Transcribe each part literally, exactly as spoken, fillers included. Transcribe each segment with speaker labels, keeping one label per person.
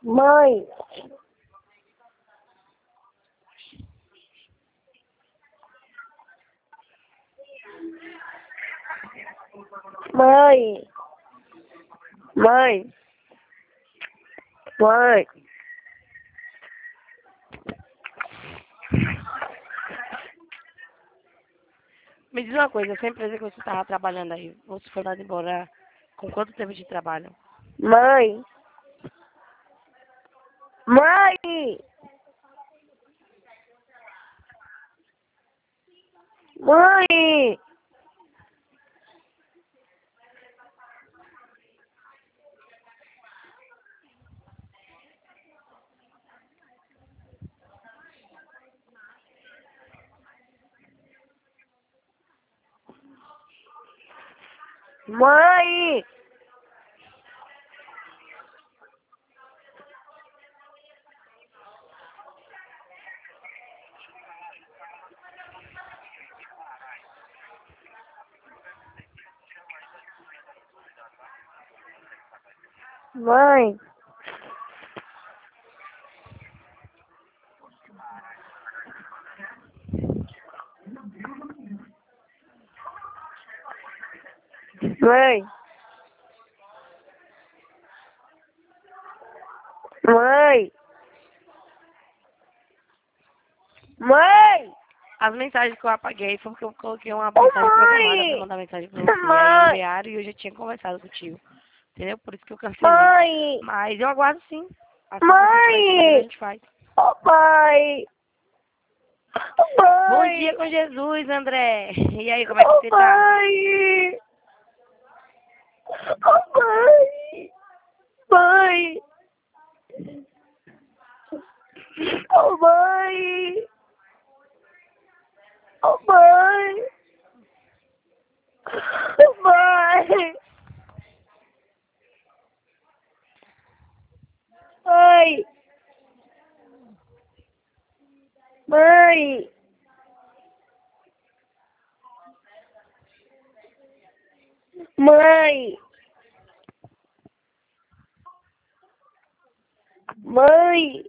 Speaker 1: Mãe, mãe, mãe, mãe.
Speaker 2: Me diz uma coisa, essa empresa que você estava trabalhando aí, você foi mandado embora com quanto tempo de trabalho?
Speaker 1: Mãe, mãe, mãe, mãe, mãe, mãe, mãe, mãe,
Speaker 2: As mensagens que eu apaguei foi porque eu coloquei uma
Speaker 1: ô
Speaker 2: mensagem programada pra
Speaker 1: mãe,
Speaker 2: mandar mensagem pra você. Aí o
Speaker 1: mãe,
Speaker 2: horário e eu já tinha conversado contigo. Entendeu? Por isso que eu cancelei.
Speaker 1: mãe,
Speaker 2: Mas eu aguardo sim. Assim que você estiver disponível, a
Speaker 1: mãe,
Speaker 2: gente faz.
Speaker 1: ô pai, ô
Speaker 2: Bom dia
Speaker 1: pai,
Speaker 2: com Jesus, André. E aí, como é que
Speaker 1: ô
Speaker 2: você tá?
Speaker 1: pai, ô pai, pai, ô mãe, ô mãe, ô mãe, mãe, mãe, mãe, mãe,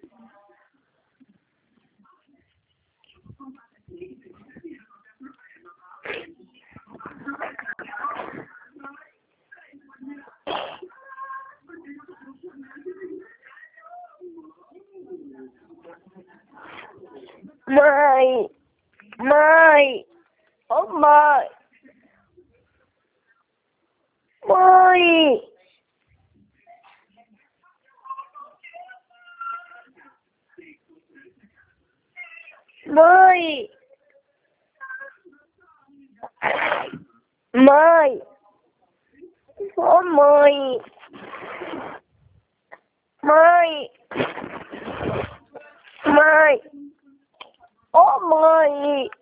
Speaker 1: mãe, mãe, ô mãe, mãe, mãe, mãe, ô mãe, mãe, mãe, ô mãe.